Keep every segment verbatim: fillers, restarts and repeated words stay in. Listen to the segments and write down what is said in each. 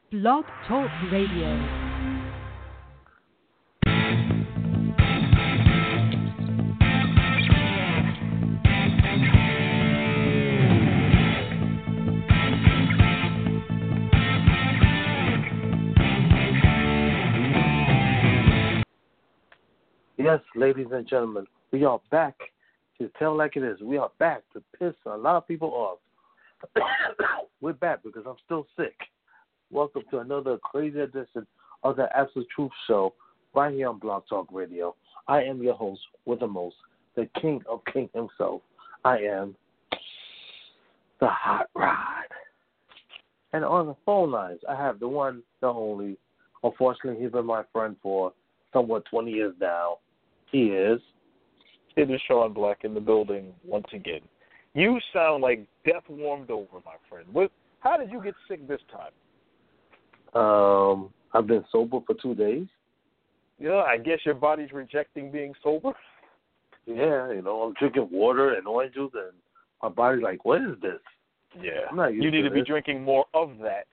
Blog Talk Radio. Yes, ladies and gentlemen, we are back to tell like it is. We are back to piss a lot of people off. We're back because I'm still sick. Welcome to another crazy edition of the Absolute Truth Show right here on Blog Talk Radio. I am your host with the most, the king of king himself. I am the Hot Rod. And on the phone lines, I have the one, the only. Unfortunately, he's been my friend for somewhat twenty years now. He is. It is Sean Black in the building once again. You sound like death warmed over, my friend. What, how did you get sick this time? Um, I've been sober for two days. Yeah, I guess your body's rejecting being sober. Yeah, you know, I'm drinking water and orange juice, and my body's like, what is this? Yeah, I'm not used you need to to be this. drinking more of that.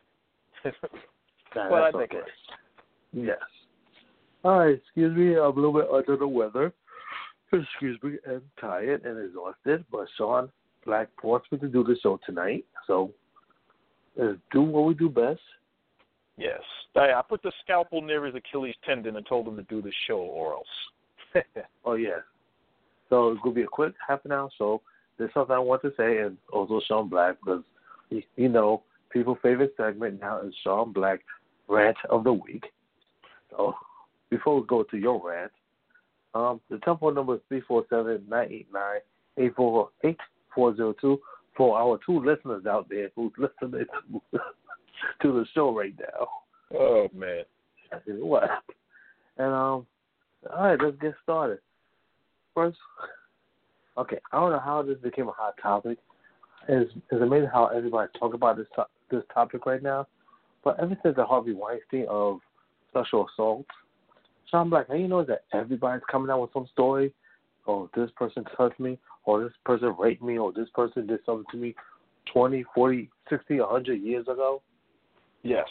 Nah, Well, I that's think okay. Yes. All right, excuse me, I'm a little bit under the weather. Excuse me, and tired and exhausted, but Sean Black forced me to do the show tonight, so let's do what we do best. Yes. I, I put the scalpel near his Achilles tendon and told him to do the show or else. Oh, yeah. So it's going to be a quick half an hour show. There's something I want to say, and also Sean Black, because, you know, people's favorite segment now is Sean Black Rant of the Week. So before we go to your rant, um, the telephone number is three four seven, nine eight nine, eight four zero two for our two listeners out there who's listening to, to the show right now. Oh, man. What? And, um, all right, let's get started. First, okay, I don't know how this became a hot topic. It's, it's amazing how everybody talk about this to- this topic right now. But ever since the Harvey Weinstein of sexual assault, Sean Black, how you know that everybody's coming out with some story? Oh, this person touched me, or this person raped me, or this person did something to me twenty, forty, sixty, one hundred years ago? Yes.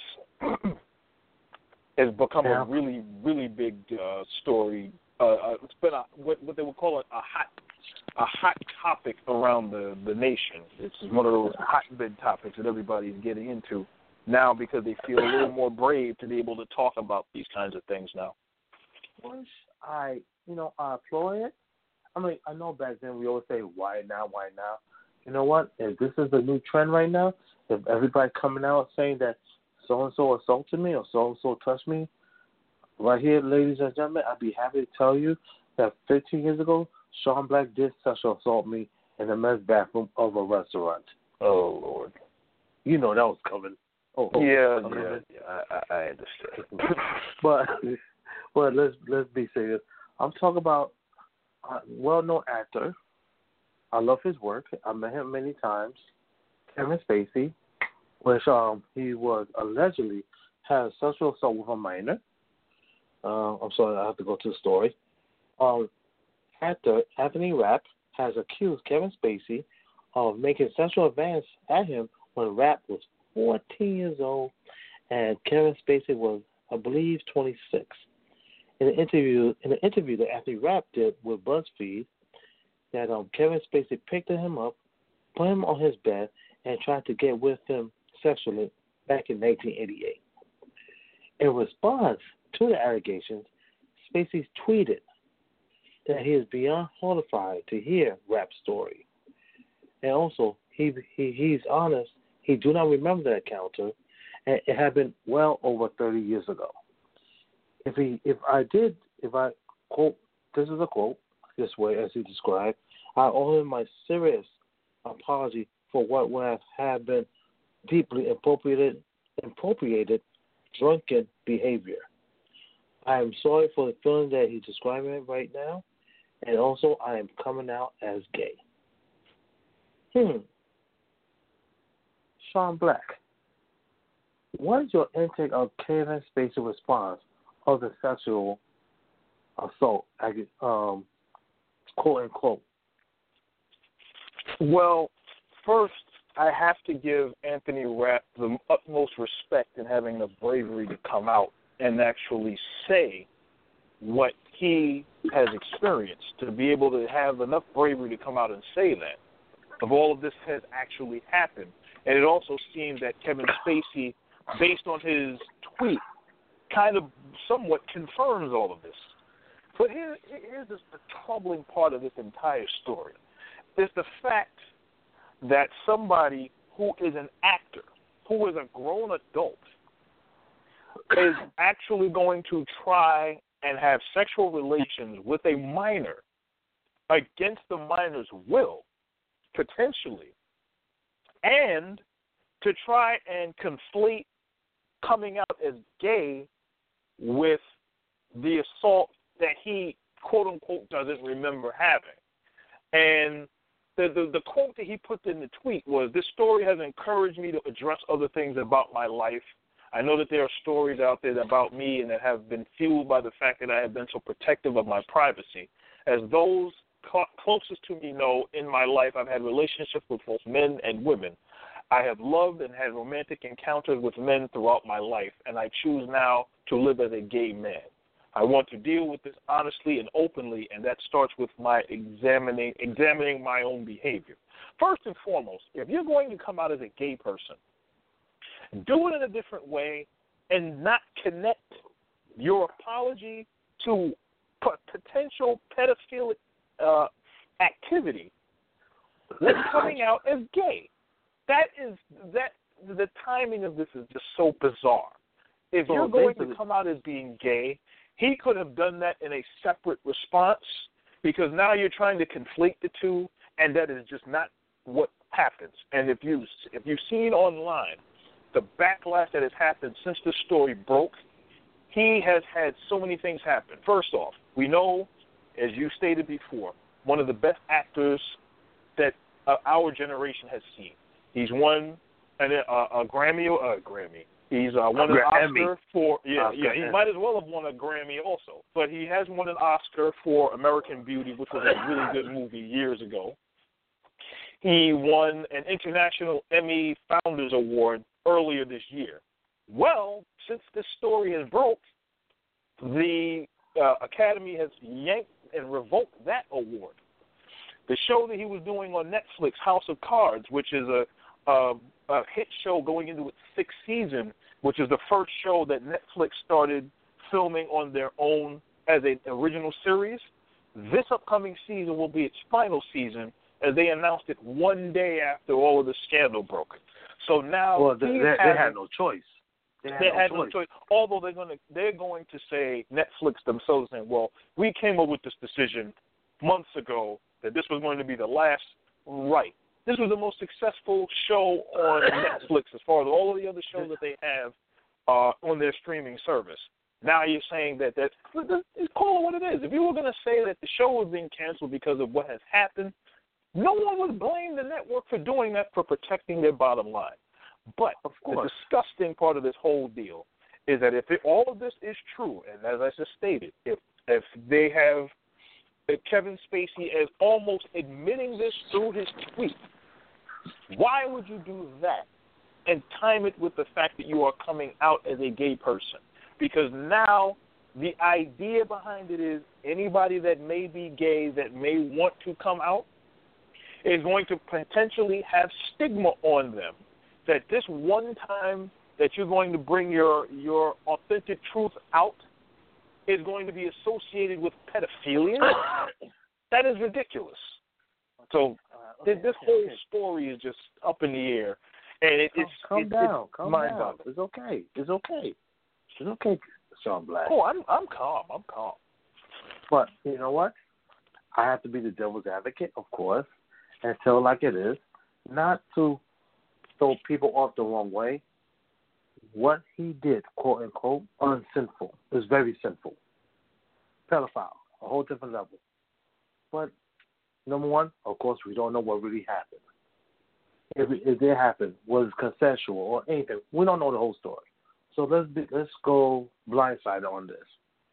It's become Yeah. a really, really big uh, story. Uh, uh, it's been a, what, what they would call a, a hot a hot topic around the, the nation. It's one of those hotbed topics that everybody's getting into now because they feel a little more brave to be able to talk about these kinds of things now. Which I, you know, I applaud it. I mean, I know back then we always say, why now, why now? You know what? If this is the new trend right now, if everybody coming out saying that so-and-so assaulted me or so-and-so touched me, right here, ladies and gentlemen, I'd be happy to tell you that fifteen years ago, Sean Black did sexual assault me in the men's bathroom of a restaurant. Oh, Lord. You know that was coming. Oh, oh yeah, coming. yeah, yeah, I, I understand. but, but let's let's be serious. I'm talking about a well-known actor. I love his work. I met him many times. Kevin Spacey, which um he was allegedly had sexual assault with a minor. Uh, I'm sorry, I have to go to the story. Um, actor Anthony Rapp has accused Kevin Spacey of making sexual advances at him when Rapp was fourteen years old and Kevin Spacey was, I believe, twenty-six. In an interview, in an interview that Anthony Rapp did with BuzzFeed, that um, Kevin Spacey picked him up, put him on his bed, and tried to get with him sexually back in nineteen eighty-eight. In response to the allegations, Spacey tweeted that he is beyond horrified to hear Rapp's story. And also, he, he he's honest, he do not remember that encounter, and it had been well over thirty years ago. If he, if I did, if I quote, this is a quote, this way as he described, I owe him my serious apology for what would have been deeply appropriated, appropriated drunken behavior. I am sorry for the feeling that he's describing right now, and also I am coming out as gay. Hmm. Sean Black, what is your intake of Kevin Spacey's response of the sexual assault, um, quote unquote? Well, first, I have to give Anthony Rapp the utmost respect in having the bravery to come out and actually say what he has experienced, to be able to have enough bravery to come out and say that, of all of this has actually happened. And it also seems that Kevin Spacey, based on his tweet, kind of somewhat confirms all of this. But here, here's just the troubling part of this entire story. It's the fact that somebody who is an actor, who is a grown adult, is actually going to try and have sexual relations with a minor against the minor's will, potentially, and to try and conflate coming out as gay with the assault that he, quote-unquote, doesn't remember having. And the, the the quote that he put in the tweet was, "This story has encouraged me to address other things about my life. I know that there are stories out there about me and that have been fueled by the fact that I have been so protective of my privacy. As those cl- closest to me know, in my life I've had relationships with both men and women. I have loved and had romantic encounters with men throughout my life, and I choose now to live as a gay man. I want to deal with this honestly and openly, and that starts with my examining examining my own behavior. First and foremost, if you're going to come out as a gay person, do it in a different way and not connect your apology to p- potential pedophilic uh, activity with coming out as gay. That is that the timing of this is just so bizarre. If so you're going to come out as being gay, he could have done that in a separate response, because now you're trying to conflate the two, and that is just not what happens. And if you if you've seen online the backlash that has happened since the story broke, he has had so many things happen. First off, we know, as you stated before, one of the best actors that uh, our generation has seen. He's won an, uh, a Grammy, uh, Grammy. He's uh, won an Oscar for yeah, Oscar. yeah. He might as well have won a Grammy also, but he has won an Oscar for American Beauty, which was a really good movie years ago. He won an International Emmy Founders Award earlier this year. Well, since this story has broke, the uh, Academy has yanked and revoked that award. The show that he was doing on Netflix, House of Cards, which is a, a, a hit show going into its sixth season, which is the first show that Netflix started filming on their own as an original series. This upcoming season will be its final season, as they announced it one day after all of the scandal broke. So now well, they, they, they had no choice. They had, they no, had choice. no choice. Although they're going to they're going to say, Netflix themselves saying, well, we came up with this decision months ago that this was going to be the last right. This was the most successful show on Netflix as far as all of the other shows that they have uh, on their streaming service. Now you're saying that that call it what it is. If you were going to say that the show was being canceled because of what has happened, no one would blame the network for doing that, for protecting their bottom line. But of the course, disgusting part of this whole deal is that if it, all of this is true, and as I just stated, if if they have if Kevin Spacey is almost admitting this through his tweet, why would you do that and time it with the fact that you are coming out as a gay person? Because now the idea behind it is anybody that may be gay, that may want to come out, is going to potentially have stigma on them. That this one time that you're going to bring your, your authentic truth out is going to be associated with pedophilia. That is ridiculous. So uh, okay, this whole okay. story is just up in the air, and it, calm, it's calm it, down, it's calm mind down. It's okay. It's okay. It's okay, Sean Black. Oh, I'm I'm calm. I'm calm. But you know what? I have to be the devil's advocate, of course, and tell it like it is, not to throw people off the wrong way. What he did, quote unquote, unsinful, is very sinful. Pedophile, a whole different level. But number one, of course, we don't know what really happened. If it, if it happened, was it consensual or anything? We don't know the whole story. So let's be, let's go blindsided on this.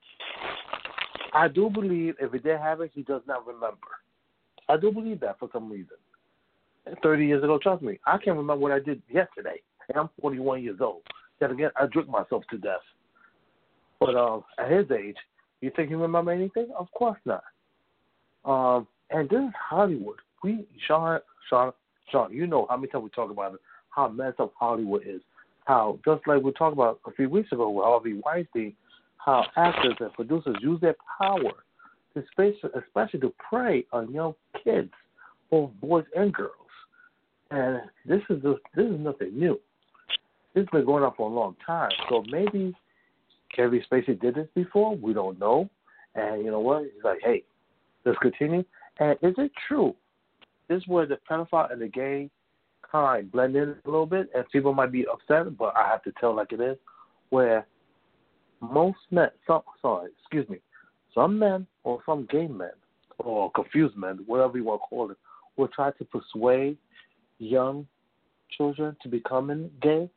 I do believe if it did happen, he does not remember. I do believe that for some reason. thirty years ago, trust me, I can't remember what I did yesterday. And I'm forty-one years old. Yet again, I drink myself to death. But um, at his age, you think he remember anything? Of course not. Um, and this is Hollywood. We, Sean, Sean, Sean, you know how many times we talk about it, how messed up Hollywood is. How, just like we talked about a few weeks ago with Harvey Weinstein, how actors and producers use their power, to especially, especially to prey on young kids, both boys and girls. And this is just, this is nothing new. This has been going on for a long time. So maybe Kevin Spacey did this before. We don't know. And you know what? He's like, hey, let's continue. And is it true? This is where the pedophile and the gay kind of blend in a little bit, and people might be upset, but I have to tell like it is, where most men, some, sorry, excuse me, some men or some gay men or confused men, whatever you want to call it, will try to persuade young children to becoming gay.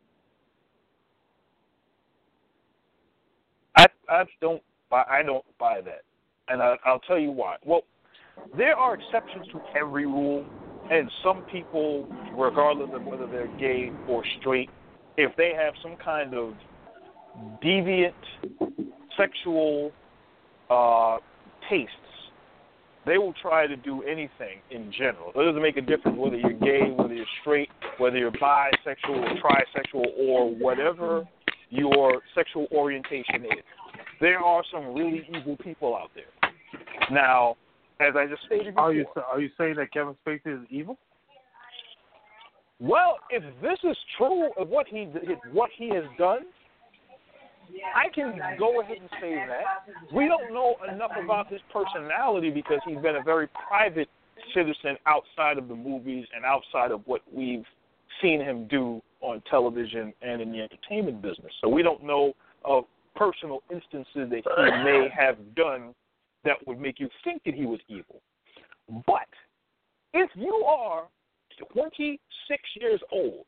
I I don't buy I don't buy that, and I, I'll tell you why. Well, there are exceptions to every rule, and some people, regardless of whether they're gay or straight, if they have some kind of deviant sexual uh, tastes, they will try to do anything in general. It doesn't make a difference whether you're gay, whether you're straight, whether you're bisexual or trisexual or whatever your sexual orientation is. There are some really evil people out there. Now, as I just stated before, Are you are you saying that Kevin Spacey is evil? Well, if this is true of what he what he has done, I can go ahead and say that. We don't know enough about his personality because he's been a very private citizen outside of the movies and outside of what we've seen him do on television and in the entertainment business. So we don't know of personal instances that he may have done that would make you think that he was evil. But if you are twenty-six years old,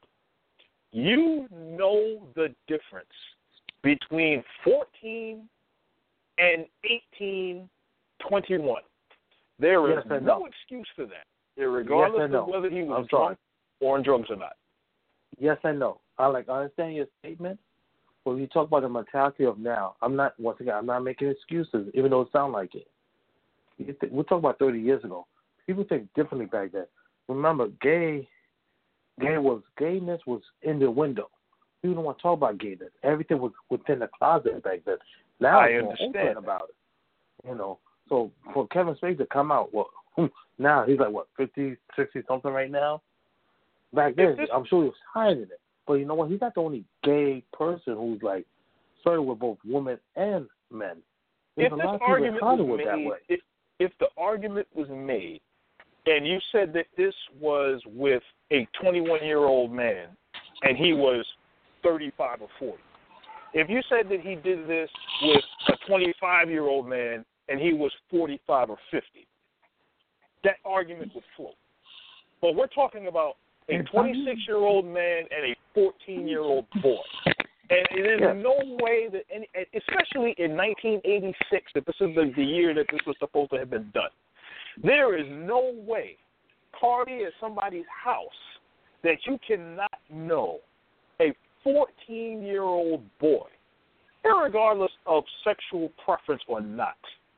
you know the difference between fourteen and eighteen, twenty-one. There is yes, no excuse for that, regardless yes, of whether he was I'm drunk sorry. or on drugs or not. Yes and no. I like I understand your statement. When you talk about the mentality of now, I'm not once again I'm not making excuses, even though it sounds like it. We're talking about thirty years ago. People think differently back then. Remember, gay, gay was gayness was in the window. People don't want to talk about gayness. Everything was within the closet back then. Now I it's more understand open about it. You know, so for Kevin Spacey to come out, well, now he's like what fifty, sixty something right now. Back then, this, I'm sure he was hiding it. But you know what? He's not the only gay person who's like started with both women and men. There's if a this lot of people in argument Hollywood was that made, way. if, if the argument was made, and you said that this was with a twenty-one-year-old man, and he was thirty-five or forty. If you said that he did this with a twenty-five-year-old man, and he was forty-five or fifty, that argument would float. But we're talking about a twenty-six-year-old man and a fourteen-year-old boy. And there's yeah. no way that, any, especially in nineteen eighty-six, that this is the, the year that this was supposed to have been done, there is no way, party at somebody's house, that you cannot know a fourteen-year-old boy, regardless of sexual preference or not,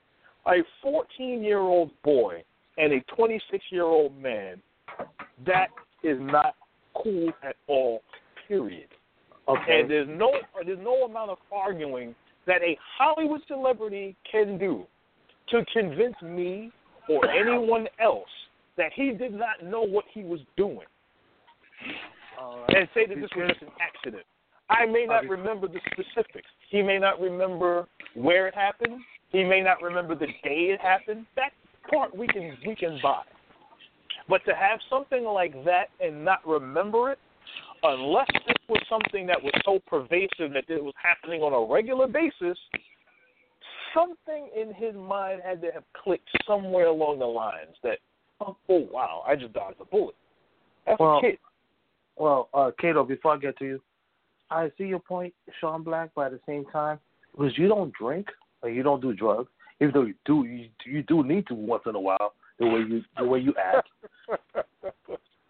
a fourteen-year-old boy and a twenty-six-year-old man, that is not cool at all, period. Okay. And there's no there's no amount of arguing that a Hollywood celebrity can do to convince me or anyone else that he did not know what he was doing. Uh, and say that this was just an accident. I may not remember the specifics. He may not remember where it happened. He may not remember the day it happened. That part we can we can buy. But to have something like that and not remember it, unless this was something that was so pervasive that it was happening on a regular basis, something in his mind had to have clicked somewhere along the lines that, oh, oh wow, I just dodged a bullet. That's well, a kid. Well, uh, Kato, before I get to you, I see your point, Sean Black, but at the same time, because you don't drink or you don't do drugs, even though you do, you, you do need to once in a while, the way you the way you act.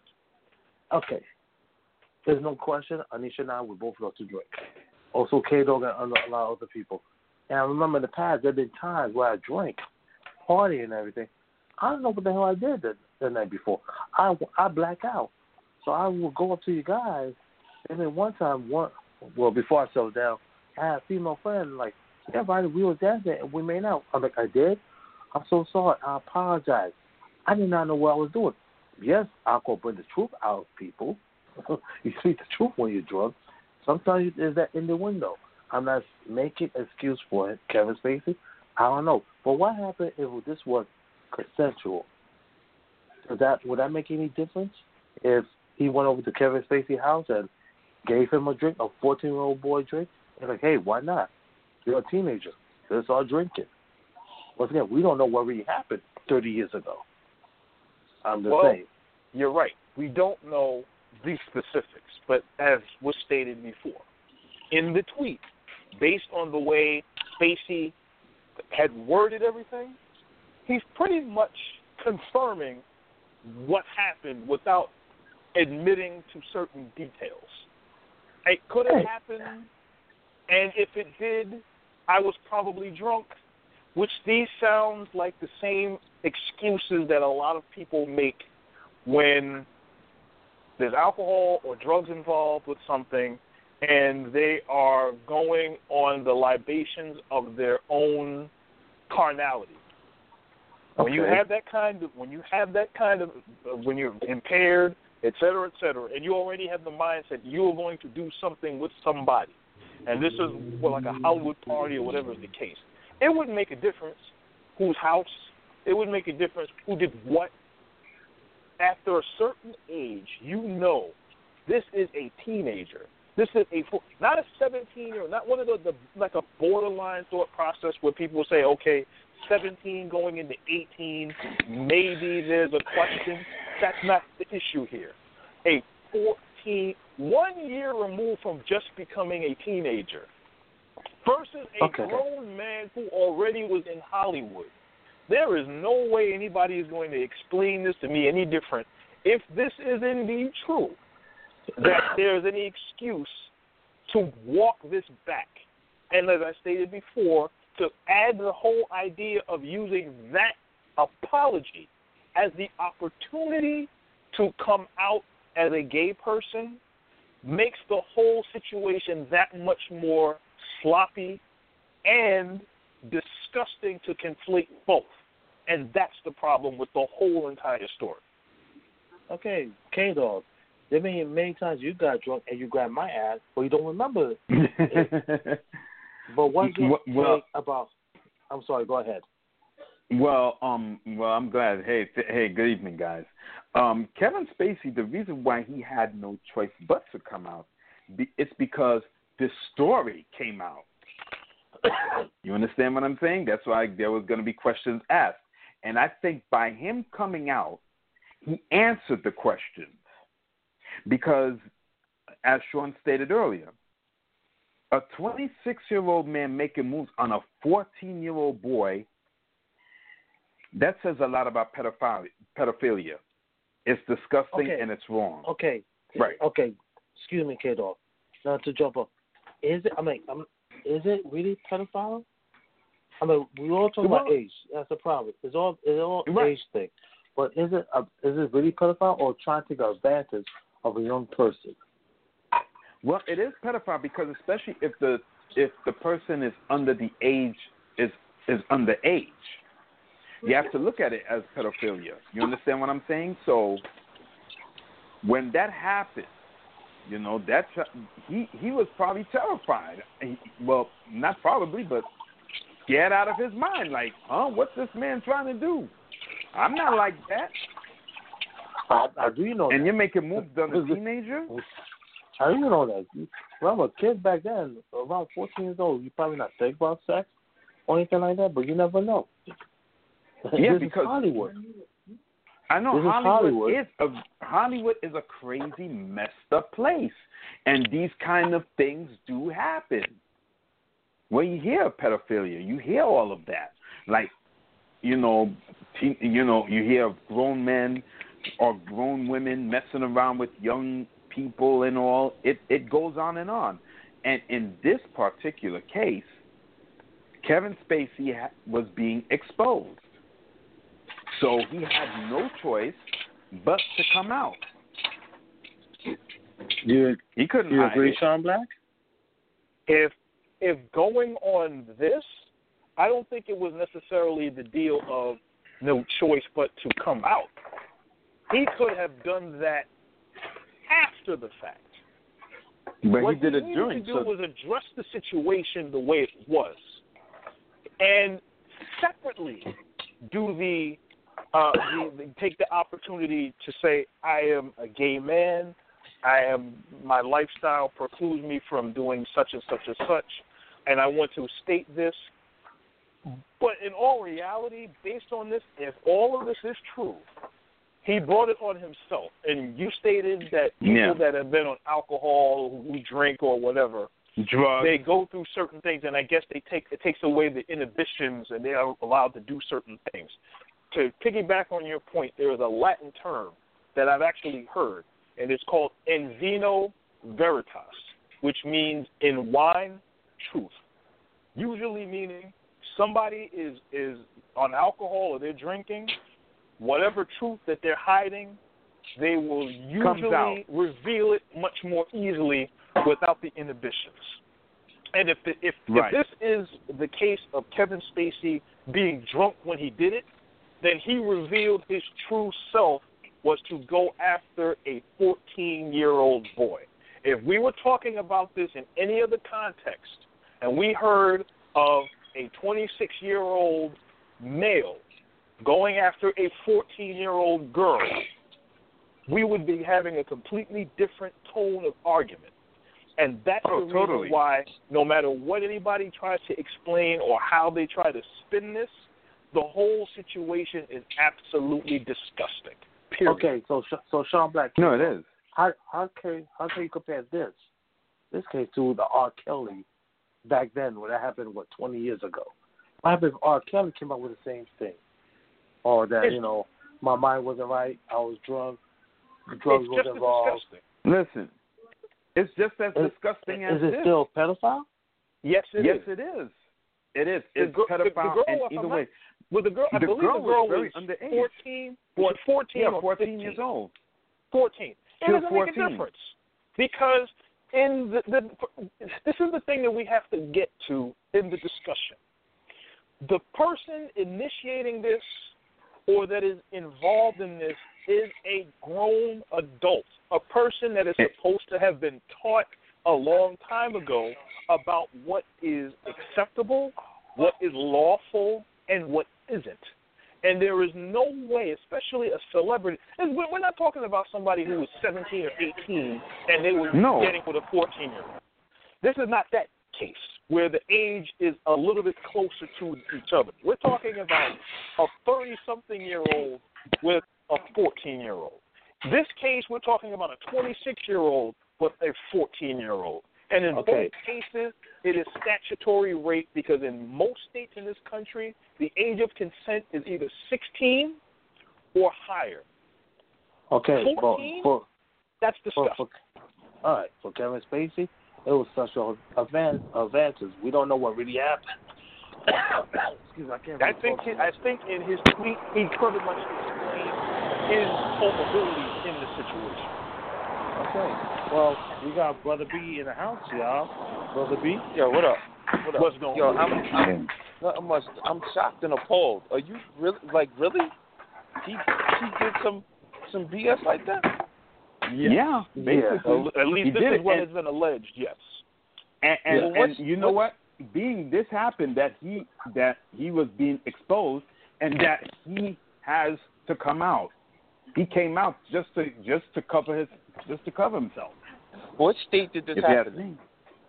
Okay. There's no question. Anisha and I, we both love to drink. Also, K-Dog and a lot of other people. And I remember in the past, there have been times where I drank, party and everything. I don't know what the hell I did the, the night before. I, I black out. So I would go up to you guys. And then one time, one well, before I settled down, I had a female friend, like, yeah, Ronnie, we was dancing and we made out. I'm like, I did? I'm so sorry. I apologize. I did not know what I was doing. Yes, alcohol brings the truth out of people. You speak the truth when you're drunk. Sometimes there's that in the window. I'm not making excuse for it, Kevin Spacey. I don't know. But what happened if this was consensual? Does that, would that make any difference if he went over to Kevin Spacey's house and gave him a drink, a fourteen-year-old boy drink? They're like, hey, why not? You're a teenager. Let's all drink it. Once again, we don't know what really happened thirty years ago. I'm just well, saying. You're right. We don't know the specifics, but as was stated before, in the tweet, based on the way Spacey had worded everything, he's pretty much confirming what happened without admitting to certain details. It could have happened, and if it did, I was probably drunk, which these sounds like the same excuses that a lot of people make when there's alcohol or drugs involved with something and they are going on the libations of their own carnality. Okay. When you have that kind of, when you have that kind of, uh, when you're impaired, et cetera, et cetera, and you already have the mindset you are going to do something with somebody, and this is well, like a Hollywood party or whatever is the case, it wouldn't make a difference whose house, it wouldn't make a difference who did what. After a certain age, you know this is a teenager. This is a not a seventeen-year-old, not one of the, the like a borderline thought process where people say, okay, seventeen going into eighteen, maybe there's a question. That's not the issue here. A fourteen, one year removed from just becoming a teenager versus a okay. grown man who already was in Hollywood. There is no way anybody is going to explain this to me any different if this is indeed true, that there's any excuse to walk this back. And as I stated before, to add the whole idea of using that apology as the opportunity to come out as a gay person makes the whole situation that much more sloppy and disgusting to conflate both. And that's the problem with the whole entire story. Okay, K-Dog, there been many times you got drunk and you grabbed my ass, but you don't remember it. But what you well, about? I'm sorry. Go ahead. Well, um, well, I'm glad. Hey, th- hey, good evening, guys. Um, Kevin Spacey. The reason why he had no choice but to come out, be, it's because this story came out. You understand what I'm saying? That's why there was going to be questions asked, and I think by him coming out, he answered the questions because, as Sean stated earlier, a twenty-six-year-old man making moves on a fourteen-year-old boy, that says a lot about pedophilia. pedophilia. It's disgusting okay. and it's wrong. Okay. Right. Okay. Excuse me, K-Dog. Not to jump up. Is it, I mean, I'm, is it really pedophile? I mean, we all talk well, about age. That's the problem. It's all, it's all right. age thing. But is it a, is it really pedophile or trying to take advantage of a young person? Well, it is pedophile because especially if the if the person is under the age is is underage, you have to look at it as pedophilia. You understand what I'm saying? So when that happened, you know that he he was probably terrified. He, well, not probably, but scared out of his mind. Like, huh? What's this man trying to do? I'm not like that. I, I do you know. And that. you're making moves on a teenager. I do know that. When I was a kid back then, around fourteen years old, you probably not think about sex or anything like that, but you never know. Yeah, this because is Hollywood. I know this Hollywood is, is, Hollywood. is a Hollywood is a crazy, messed up place, and these kind of things do happen. When you hear of pedophilia, you hear all of that. Like, you know, teen, you know, you hear of grown men or grown women messing around with young people and all. It it goes on and on. And in this particular case, Kevin Spacey ha- was being exposed. So he had no choice but to come out. You, he couldn't you hide agree, it. Sean Black? If if going on this, I don't think it was necessarily the deal of no choice but to come out. He could have done that after the fact. But what he did he it needed during. to do So was address the situation the way it was, and separately do the, uh, the, the take the opportunity to say, I am a gay man. I am my lifestyle precludes me from doing such and such and such, and I want to state this. But in all reality, based on this, if all of this is true, he brought it on himself. And you stated that people Yeah. that have been on alcohol, who drink or whatever, drugs. they go through certain things, and I guess they take it takes away the inhibitions, and they are allowed to do certain things. To piggyback on your point, there is a Latin term that I've actually heard, and it's called in vino veritas, which means in wine, truth. Usually meaning somebody is, is on alcohol or they're drinking, whatever truth that they're hiding, they will usually reveal it much more easily without the inhibitions. And if the, if, right. if this is the case of Kevin Spacey being drunk when he did it, then he revealed his true self was to go after a fourteen-year-old boy. If we were talking about this in any other context, and we heard of a twenty-six-year-old male going after a fourteen-year-old girl, we would be having a completely different tone of argument. And that's oh, the reason totally. why no matter what anybody tries to explain or how they try to spin this, the whole situation is absolutely disgusting. Period. Okay, so so Sean Black. No, it is. How how can how can you compare this this case to the R. Kelly back then when that happened? What twenty years ago? What happened if R. Kelly came up with the same thing, or that you know my mind wasn't right, I was drunk, the drugs it's was just involved. disgusting. Listen, it's just as is, disgusting is as it this. still pedophile? Yes, it yes, is. it is. It is. The It's gr- the- the pedophile, girl, and if either I'm way, not- Well, the girl, I the believe girl the girl was very was underage. fourteen, was fourteen yeah, or fourteen fifteen. years old. fourteen. She It was doesn't make a fourteen. difference because in the, the this is the thing that we have to get to in the discussion. The person initiating this or that is involved in this is a grown adult, a person that is supposed to have been taught a long time ago about what is acceptable, what is lawful, and what isn't. And there is no way, especially a celebrity, and we're not talking about somebody who was seventeen or eighteen and they were No. getting with a fourteen-year-old. This is not that case where the age is a little bit closer to each other. We're talking about a thirty-something-year-old with a fourteen-year-old. This case, we're talking about a twenty-six-year-old with a fourteen-year-old. And in Okay. both cases, it is statutory rape because in most states in this country, the age of consent is either sixteen or higher. Okay, fourteen? for, for, That's for, disgusting. for all right for Kevin Spacey, it was such a advan- advantage. We don't know what really happened. Excuse me, I can't. I really think talk he, too I much. think in his tweet he pretty much explained his culpability in the situation. Okay. Well, we got Brother B in the house, y'all. Brother B. Yo, what up? What up? What's going Yo, on? I'm I'm not much. I'm shocked and appalled. Are you really like really? He he did some some B S like that? Yeah, basically. At at least He this did is it, what and- has been alleged. Yes. And, and, Yeah. and What's- you know what's- what? Being this happened that he that he was being exposed and that he has to come out. He came out just to just to cover his just to cover himself. What state did this If you ask happen? me.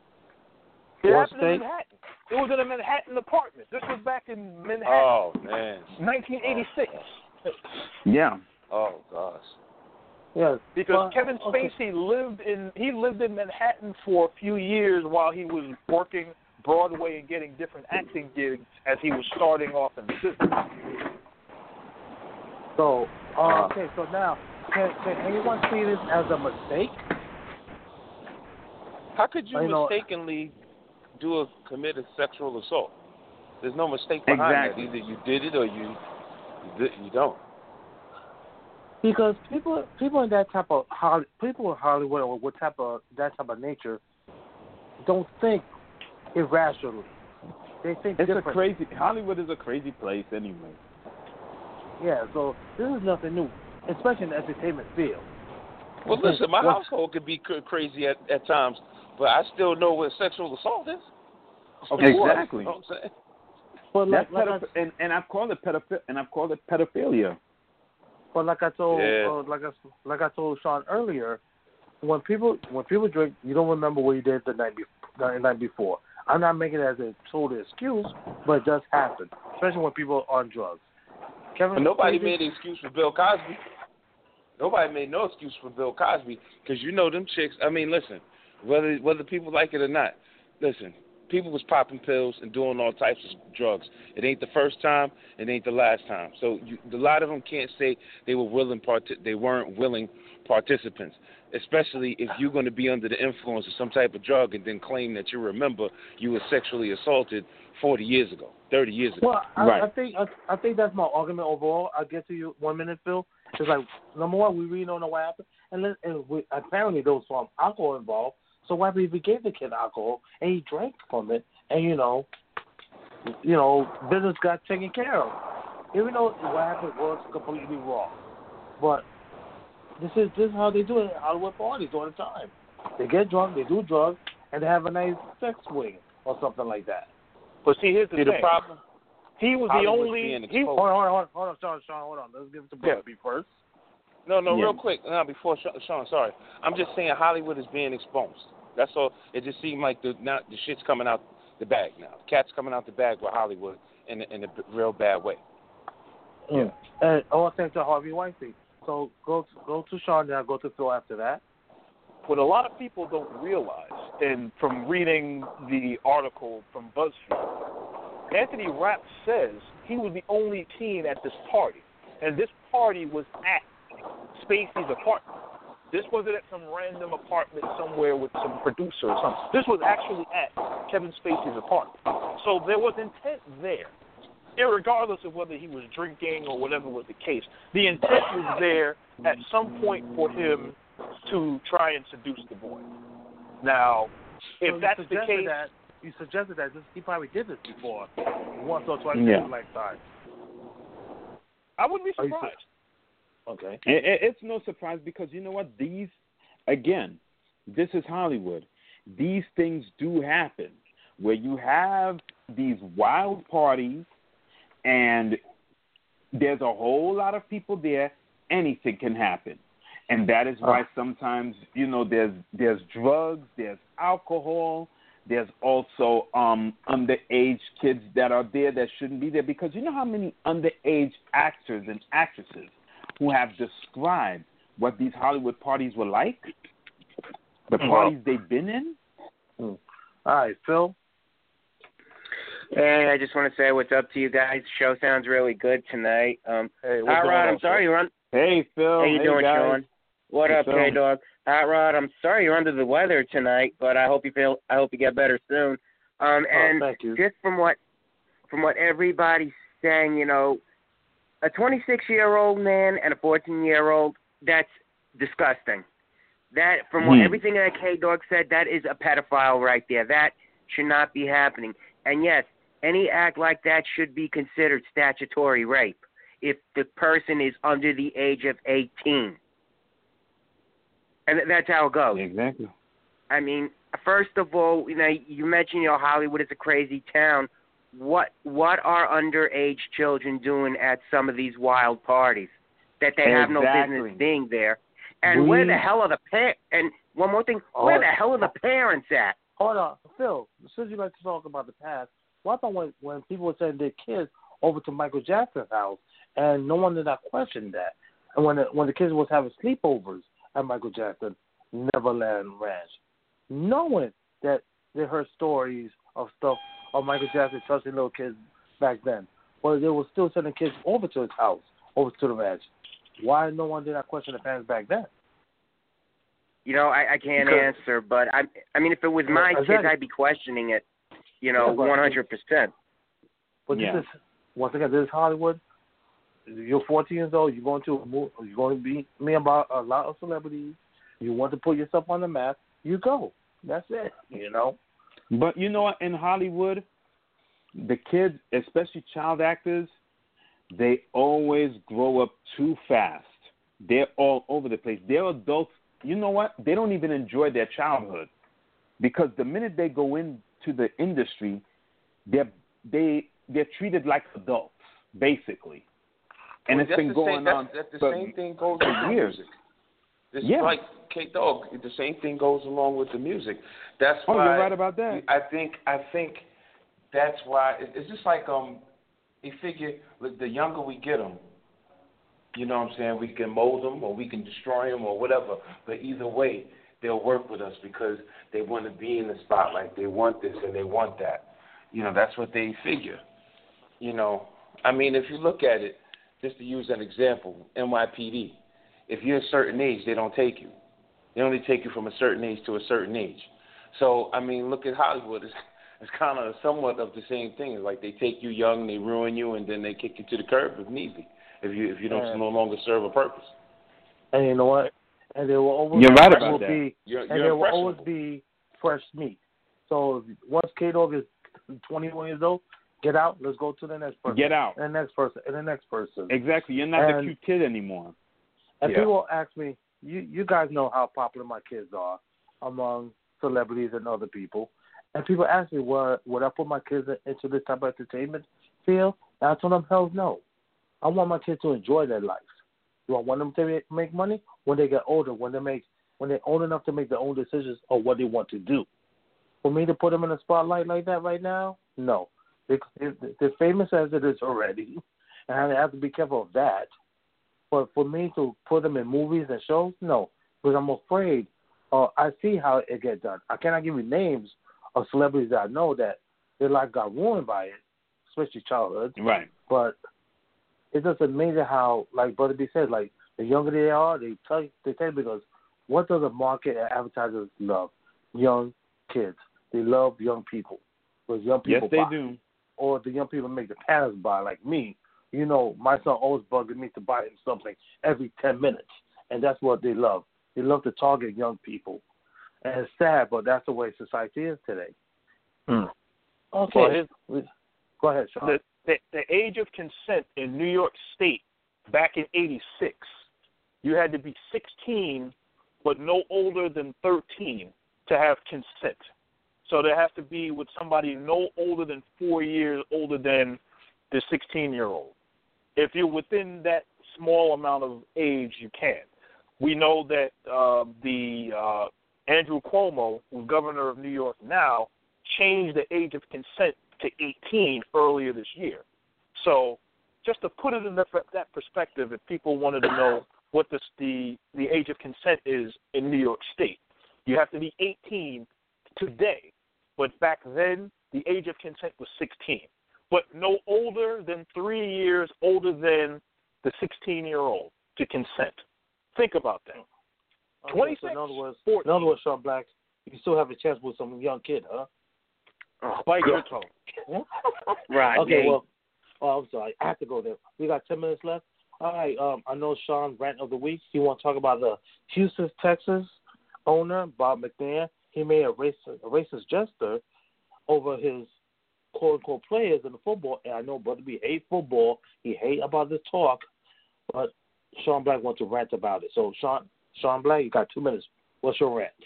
It What happened state? in Manhattan. It was in a Manhattan apartment. This was back in Manhattan, Oh man. nineteen eighty-six. Yeah. Oh gosh. Yeah. Because well, Kevin okay. Spacey lived in he lived in Manhattan for a few years while he was working Broadway and getting different acting gigs as he was starting off in the business. So, uh, Uh, okay, so now, can, can anyone see this as a mistake? How could you I know- mistakenly do a commit a sexual assault? There's no mistake behind Exactly. that. Either you did it or you you, did, you don't. Because people, people in that type of Holly, people in Hollywood or what type of that type of nature, don't think irrationally. They think it's different. a crazy. Hollywood is a crazy place anyway. Yeah, so this is nothing new, especially in the entertainment field. Well, listen, my What- household could be c- crazy at, at times, but I still know what sexual assault is. Of Okay. course, Exactly. You know what I'm saying? But like, That's like pedoph- I, and and I've called it pedoph- and I've called it pedophilia. but like I told, Yeah. uh, like I like I told Sean earlier, when people when people drink, you don't remember what you did the night be- the night before. I'm not making it as a total excuse, but it does happen, especially when people are on drugs. Kevin, But nobody Spacey- made an excuse for Bill Cosby. Nobody made no excuse for Bill Cosby because you know them chicks. I mean, listen, whether whether people like it or not, listen, people was popping pills and doing all types of drugs. It ain't the first time, it ain't the last time. So you, a lot of them can't say they were willing part they weren't willing participants, especially if you're going to be under the influence of some type of drug and then claim that you remember you were sexually assaulted forty years ago, thirty years ago. Well, I, Right. I think I, I think that's my argument overall. I'll get to you one minute, Phil. It's like number one, we really don't know what happened, and, then, and we, apparently there was some alcohol involved. So why if we gave the kid alcohol and he drank from it, and you know, you know, business got taken care of. Even though what happened was completely wrong, but this is this is how they do it at Hollywood parties all the time. They get drunk, they do drugs, and they have a nice sex swing or something like that. But see, here's the See, the thing. problem, He was Hollywood's the only. being He, exposed. Hold on, hold on, hold on, Sean, Sean, hold on. Let's give it to Brother B first. No, no, Yeah. real quick. No, before Sean, Sean, sorry. I'm just saying Hollywood is being exposed. That's all. It just seemed like the now the shit's coming out the bag now. The cat's coming out the bag with Hollywood in a, in a real bad way. Yeah. And all thanks to Harvey Weinstein. So go to, go to Sean, then I'll go to Phil after that. what a lot of people don't realize, and from reading the article from BuzzFeed, Anthony Rapp says he was the only teen at this party, and this party was at Spacey's apartment. This wasn't at some random apartment somewhere with some producer or something. This was actually at Kevin Spacey's apartment. So there was intent there, irregardless of whether he was drinking or whatever was the case. The intent was there at some point for him to try and seduce the boy. Now, if So you that's the suggested case, that, you suggested that this, he probably did this before, once or twice Yeah. in his lifetime. I wouldn't be Are you surprised. Okay. It, it, it's no surprise because you know what? These, again, this is Hollywood. These things do happen where you have these wild parties and there's a whole lot of people there. Anything can happen. And that is why sometimes, you know, there's there's drugs, there's alcohol, there's also um, underage kids that are there that shouldn't be there. Because you know how many underage actors and actresses who have described what these Hollywood parties were like? The parties they've been in? All right, Phil. Hey, I just want to say what's up to you guys. Show sounds really good tonight. Um, Hey, what's Hot going Rod, on, I'm sorry you're on. Hey, Phil. How you hey, doing, guys. Sean? What Hey, up, Phil. K Dog? Hot Rod, I'm sorry you're under the weather tonight, but I hope you feel. I hope you get better soon. Um, and oh, thank you. just from what from what everybody's saying, you know, a twenty-six-year-old man and a fourteen-year-old, that's disgusting. That, from what Hmm. everything that K Dog said, that is a pedophile right there. That should not be happening. And yes, any act like that should be considered statutory rape if the person is under the age of eighteen. And that's how it goes. Exactly. I mean, first of all, you know, you mentioned, you know, Hollywood is a crazy town. What what are underage children doing at some of these wild parties that they have no Exactly. business being there? And We- where the hell are the pa- And one more thing, Oh, where the hell are the parents at? Hold on, Phil. Since you like to talk about the past, what about when when people were sending their kids over to Michael Jackson's house and no one did not question that? And when the, when the kids was having sleepovers at Michael Jackson Neverland Ranch, knowing that they heard stories of stuff of Michael Jackson touching little kids back then, but they were still sending kids over to his house over to the match. Why no one did not question the fans back then? You know, I, I can't Because, answer, but I I mean, if it was my exactly. kids, I'd be questioning it. You know, Yeah, but- one hundred percent. But Yeah. this is once again, this is Hollywood. You're fourteen years old. You're going to a move, you're going to be me about a lot of celebrities. You want to put yourself on the map. You go. That's it. You know. But you know what? In Hollywood, the kids, especially child actors, they always grow up too fast. They're all over the place. They're adults. You know what? They don't even enjoy their childhood because the minute they go into the industry, they're they they're treated like adults, basically. And Well, it's that's been the going same, that's, on that's the for, same thing goes for with years. music. This Yeah. is like K Dog. The same thing goes along with the music. That's Oh, why you're right about that. I think I think that's why it- it's just like um, you figure look, the younger we get them, you know what I'm saying, we can mold them or we can destroy them or whatever. But either way, they'll work with us because they want to be in the spotlight. They want this and they want that. You know, that's what they figure. You know, I mean, if you look at it, just to use an example, N Y P D. If you're a certain age, they don't take you. They only take you from a certain age to a certain age. So, I mean, look at Hollywood. It's, it's kind of somewhat of the same thing. It's like they take you young, they ruin you, and then they kick you to the curb if need be, if you if you don't Yeah. no longer serve a purpose. And you know what? And there will always You're right there about will that. be You're, and you're there will always impressionable. be fresh meat. So once K Dog is twenty-one years old, get out. Let's go to the next person. Get out. And the next person. And the next person. Exactly. You're not And- the cute kid anymore. And Yeah. people ask me, you you guys know how popular my kids are among celebrities and other people. And people ask me, well, would I put my kids into this type of entertainment field? And I told them, hell no. I want my kids to enjoy their life. Do I want them to make money when they get older, when they make when they're old enough to make their own decisions of what they want to do? For me to put them in a spotlight like that right now, no. They, they, they're famous as it is already, and I have to be careful of that. But for me to put them in movies and shows, no, because I'm afraid. Uh, I see how it gets done. I cannot give you names of celebrities that I know that their life got ruined by it, especially childhood. Right. But it's just amazing how, like Brother B said, like the younger they are, they tell they tell you because what does a market and advertisers love? Young kids. They love young people. Because young Yes, people they buy. do. Or the young people make the parents buy, like me. You know, my son always bugging me to buy him something every ten minutes. And that's what they love. They love to target young people. And it's sad, but that's the way society is today. Hmm. Okay. Well, Go ahead, Sean. the, the the age of consent in New York State back in eighty-six, you had to be sixteen but no older than thirteen to have consent. So there has to be with somebody no older than four years older than the sixteen-year-old. If you're within that small amount of age, you can. We know that uh, the uh, Andrew Cuomo, who's governor of New York now, changed the age of consent to eighteen earlier this year. So just to put it in that, that perspective, if people wanted to know what this, the, the age of consent is in New York State, you have to be eighteen today. But back then, the age of consent was sixteen. But no older than three years older than the sixteen-year-old to consent. Think about that. Okay, twenty-six, so in other words, fourteen. in other words, Sean Black, you still have a chance with some young kid, huh? Oh, Bite your tongue. Right. Okay, yeah. well, oh, I'm sorry. I have to go there. We got ten minutes left. All right, um, I know Sean, rant of the week. You want to talk about the Houston, Texas owner, Bob McNair. He made a racist, a racist gesture over his quote-unquote players in the football. And I know Brother B hate football. He hate about this talk. But Sean Black wants to rant about it. So, Sean, Sean Black, you got two minutes. What's your rant?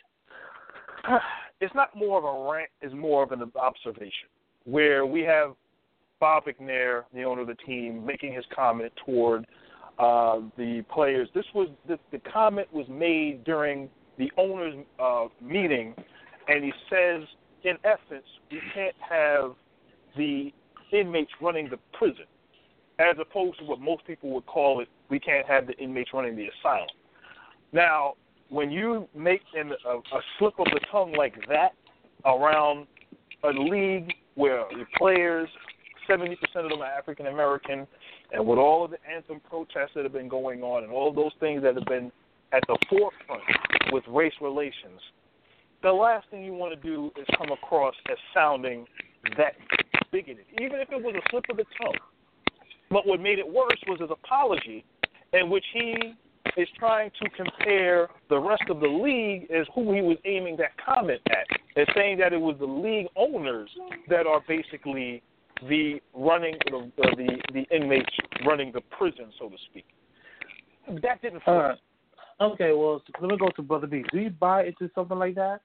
It's not more of a rant, it's more of an observation, where we have Bob McNair, the owner of the team, making his comment toward uh, the players. This was the, the comment was made during the owners' uh, meeting, and he says, in essence, we can't have the inmates running the prison, as opposed to what most people would call it, we can't have the inmates running the asylum. Now, when you make an, a, a slip of the tongue like that around a league where the players, seventy percent of them are African American, and with all of the anthem protests that have been going on and all of those things that have been at the forefront with race relations, the last thing you want to do is come across as sounding that bigoted, even if it was a slip of the tongue. But what made it worse was his apology, in which he is trying to compare the rest of the league as who he was aiming that comment at, and saying that it was the league owners that are basically the running, uh, the the inmates running the prison, so to speak. That didn't fit. Uh, okay, well, let me go to Brother B. Do you buy into something like that?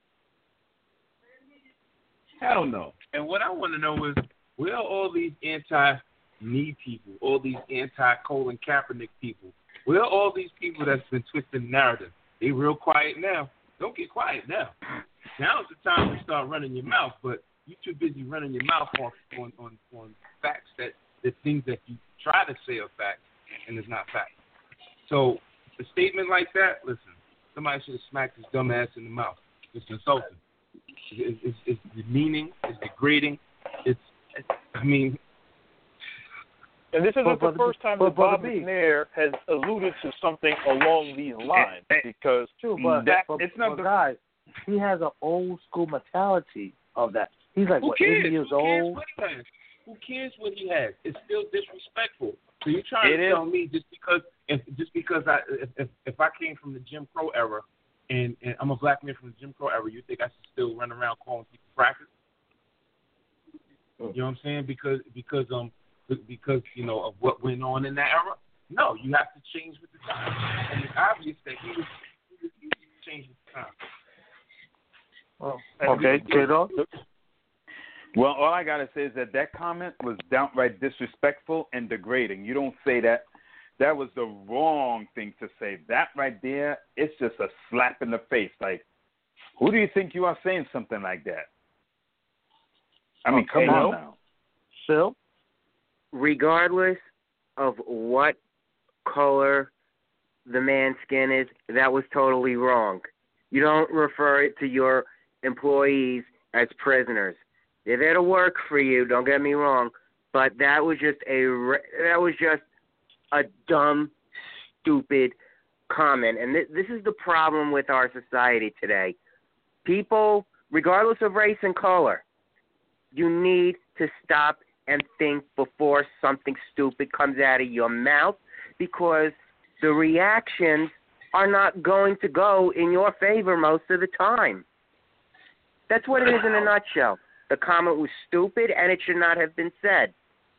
Hell no. And what I want to know is, where are all these anti-knee people, all these anti-Colin Kaepernick people? Where are all these people that's been twisting the narrative? They real quiet now. Don't get quiet now. Now's the time to start running your mouth, but you're too busy running your mouth on on, on, on facts that the things that you try to say are facts and it's not facts. So a statement like that, listen, somebody should have smacked his dumb ass in the mouth. It's insulting. It's, it's, it's demeaning. It's degrading. It's, it's I mean. And this isn't but, the first time but, that Bob but, McNair has alluded to something along these lines, because true, but, that, but, it's but, not but the guys, he has an old school mentality of that. He's like, Who what, cares? eighty years Who cares old? what he has? Who cares what he has? It's still disrespectful. So you're trying it to is. tell me just because if just because I if, if if I came from the Jim Crow era and, and I'm a black man from the Jim Crow era, you think I should still run around calling people crackers? You know what I'm saying? Because because um because you know of what went on in that era. No, you have to change with the time, and it's obvious that he was he was, he was changing with the time. Oh, okay, J-Dog? Well, all I got to say is that that comment was downright disrespectful and degrading. You don't say that. That was the wrong thing to say. That right there, it's just a slap in the face. Like, who do you think you are saying something like that? I mean, come Okay, on no. now. Phil? Regardless of what color the man's skin is, that was totally wrong. You don't refer to your employees as prisoners. They're there to work for you, don't get me wrong, but that was just a that was just a dumb, stupid comment. And th- this is the problem with our society today. People, regardless of race and color, you need to stop and think before something stupid comes out of your mouth, because the reactions are not going to go in your favor most of the time. That's what it is in a nutshell. The comment was stupid, and it should not have been said.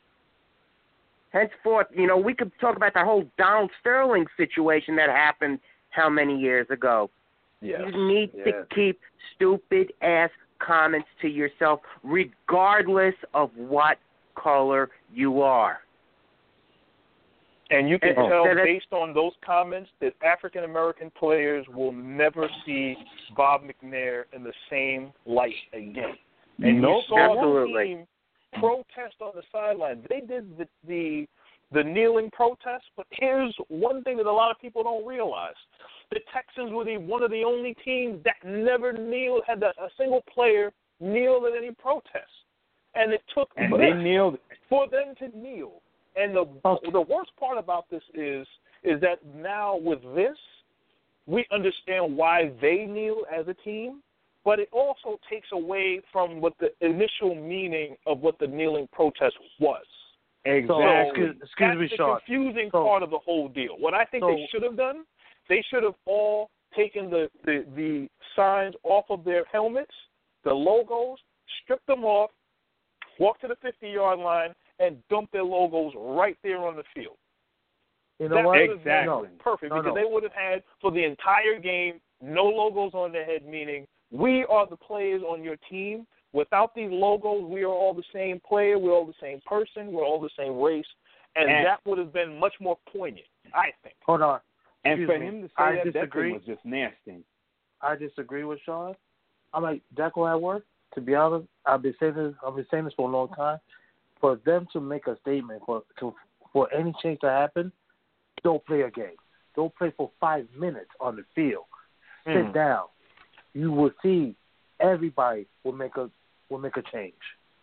Henceforth, you know, we could talk about the whole Donald Sterling situation that happened how many years ago. Yes. You need yes. to keep stupid-ass comments to yourself, regardless of what color you are. And you can Oh. tell That- based on those comments that African-American players will never see Bob McNair in the same light again. And Nope, you saw absolutely. the team protest on the sideline. They did the, the the kneeling protest, but here's one thing that a lot of people don't realize. The Texans were the, one of the only teams that never kneeled, had a, a single player kneel at any protest. And it took And they kneeled. for them to kneel. And the the worst part about this is is that now with this, we understand why they kneel as a team, but it also takes away from what the initial meaning of what the kneeling protest was. Exactly. So, excuse, excuse That's me, the Sean. confusing So- part of the whole deal. What I think so- they should have done, they should have all taken the, the, the signs off of their helmets, the logos, stripped them off, walked to the fifty-yard line, and dumped their logos right there on the field. You know That what? would have been No. perfect, No, because no. they would have had, for the entire game, no logos on their head, meaning we are the players on your team. Without these logos, we are all the same player, we're all the same person, we're all the same race, and, And- that would have been much more poignant, I think. Hold on. And Excuse for me. him to say I that, that disagree. thing was just nasty. I disagree with Sean. I'm like, Deco at work, to be honest, I've been saying this I've been saying this for a long time. For them to make a statement, for to, for any change to happen, don't play a game. Don't play for five minutes on the field. Mm. Sit down. You will see everybody will make a will make a change.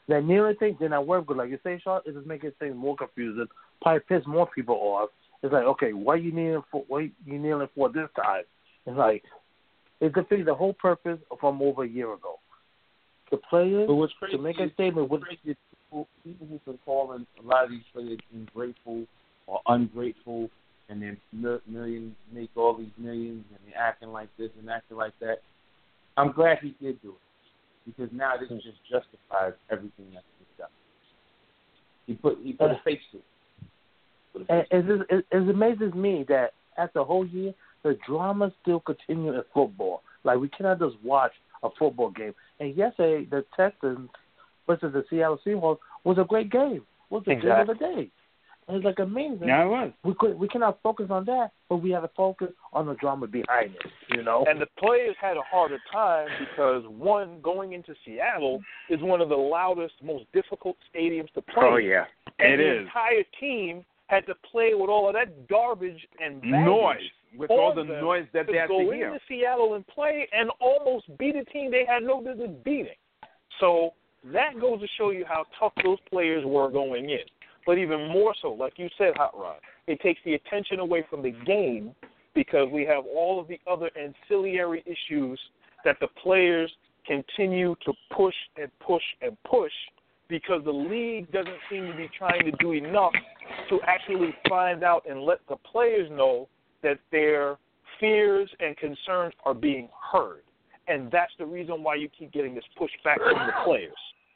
That kneeling thing did not work good. Like you say, Sean, it just makes things more confusing. Probably piss more people off. It's like, okay, what are you kneeling for? What are you kneeling for this time? It's like it defeated the whole purpose from over a year ago. The players But what's crazy to make a is- statement with crazy is people, people who've been calling a lot of these players ungrateful or ungrateful, and then mil- millions make all these millions, and they're acting like this and acting like that. I'm glad he did do it, because now this just justifies everything that's been done. He put he put a face to it. Put a face And to it. it, it, it amazes me that after a whole year, the drama still continues in football. Like, we cannot just watch a football game. And yesterday, the Texans versus the Seattle Seahawks was a great game. It was the Exactly. game of the day. And it's like amazing. Yeah, it was. We could we cannot focus on that, but we have to focus on the drama behind it. You know. And the players had a harder time because, one, going into Seattle is one of the loudest, most difficult stadiums to play. Oh, yeah. And It the is. entire team had to play with all of that garbage and baggage Noise. With all on the them noise that to they have go to into hear. Seattle and play and almost beat a team they had no business beating. So that goes to show you how tough those players were going in. But even more so, like you said, Hot Rod, it takes the attention away from the game because we have all of the other ancillary issues that the players continue to push and push and push because the league doesn't seem to be trying to do enough to actually find out and let the players know that their fears and concerns are being heard. And that's the reason why you keep getting this pushback from the players.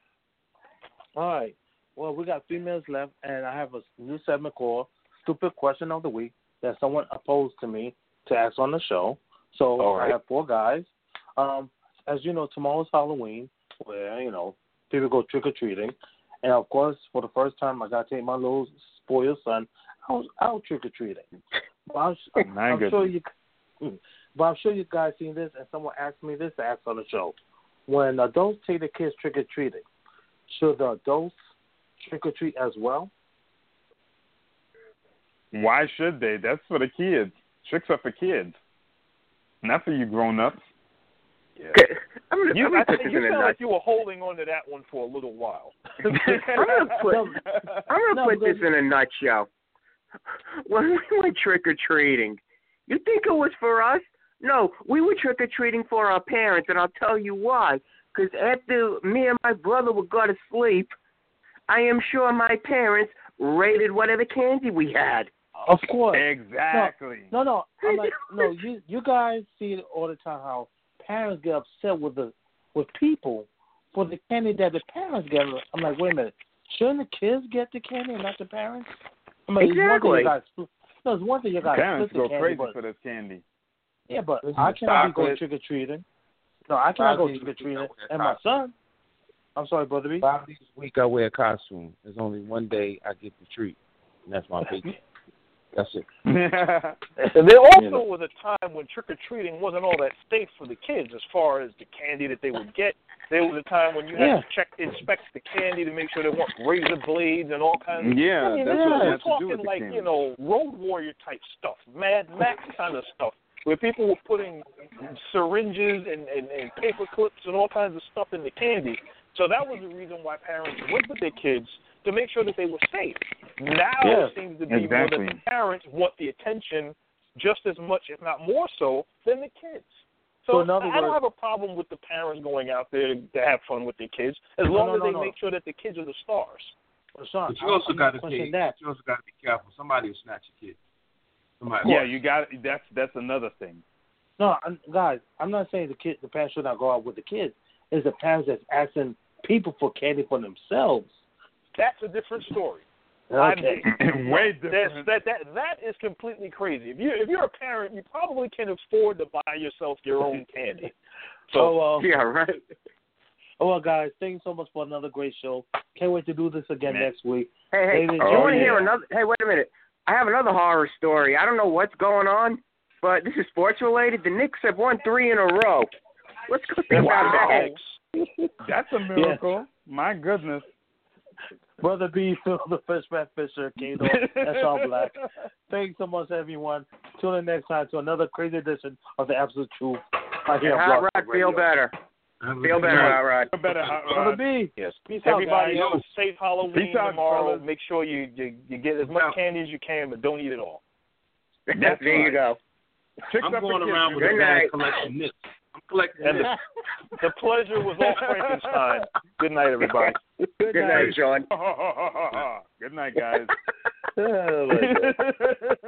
All right. Well, we got three minutes left, and I have a new segment called Stupid Question of the Week that someone opposed to me to ask on the show. So All right. I have four guys. Um, as you know, tomorrow's Halloween, where, you know, people go trick-or-treating. And, of course, for the first time, I got to take my little spoiled son out, out trick-or-treating. But I'm, My I'm sure goodness. you, but I'm sure you guys seen this, and someone asked me this to ask on the show. When adults take their kids trick-or-treating, should the adults trick-or-treat as well? Why should they? That's for the kids. Tricks are for kids, not for you grown-ups. Yeah. I'm gonna, You, I'm gonna I put think this you in a sound nut. like you were holding on to that one for a little while. I'm gonna put, I'm gonna No, put this because- in a nutshell. When we went trick or treating, you think it was for us? No, we were trick or treating for our parents, and I'll tell you why. Because after me and my brother would go to sleep, I am sure my parents rated whatever candy we had. Of course. Exactly. No, no. I'm like, no. You you guys see it all the time. How parents get upset with the with people for the candy that the parents get. I'm like, wait a minute. Shouldn't the kids get the candy and not the parents? I mean, it's one thing Exactly. you guys. No, it's one thing you guys Parents split the go candy, crazy but, for this candy. yeah, but Listen, I cannot be going chocolate. trick or treating. No, I cannot go Five days trick or a week, treating, I wear and my son. I'm sorry, brother B. Five days a week I wear a costume. There's only one day I get the treat, and that's my paycheck. That's it. And there also was a time when trick-or-treating wasn't all that safe for the kids as far as the candy that they would get. There was a time when you had Yeah. to check, inspect the candy to make sure there weren't razor blades and all kinds of Yeah, I mean, that's we're, what we're they have to do talking with the like, candy. you know, Road Warrior type stuff, Mad Max kind of stuff, where people were putting syringes and, and, and paper clips and all kinds of stuff in the candy. So that was the reason why parents went with their kids to make sure that they were safe. Now Yeah, it seems to be more exactly. that the parents want the attention just as much, if not more so, than the kids. So, So in other I don't words- have a problem with the parents going out there to, to have fun with their kids, as No, long no, as no, they no. make sure that the kids are the stars. Well, Sean, But you I'm- also I'm got not to questioning take. that. You also got to be careful. Somebody will snatch your kid. Somebody. Yeah, you got that's that's another thing. No, I'm, guys, I'm not saying the kid, the parents should not go out with the kids. It's the parents that's asking people for candy for themselves. That's a different story. Okay. Way That's, different. that that that is completely crazy. If you if you're a parent, you probably can afford to buy yourself your own candy. So So, uh, Yeah, right. oh, well, guys, thank you so much for another great show. Can't wait to do this again Man. next week. Hey, hey, David, you oh, want to yeah. hear another? Hey, wait a minute. I have another horror story. I don't know what's going on, but this is sports related. The Knicks have won three in a row. Let's go think about that. That's a miracle. My goodness. Brother B, Phil, the Fishman Fisher, Kato, that's all black. Thanks so much, everyone. Tune in next time to another crazy edition of The Absolute Truth. I And Hot Rod feel better. Feel better, Hot Rod. Feel better, Hot Brother Rod. B. Yes. Peace out, Everybody guys. have a safe Halloween Peace out, tomorrow. fellas. Make sure you, you you get as much Now- candy as you can, but don't eat it all. There you go. Chicks I'm up going the around kids. with a Good bag night. collecting nips. I'm collecting And nips. the, the pleasure was all Frankenstein. Good night, everybody. Good night, Sean. Good night, guys. Oh, my God.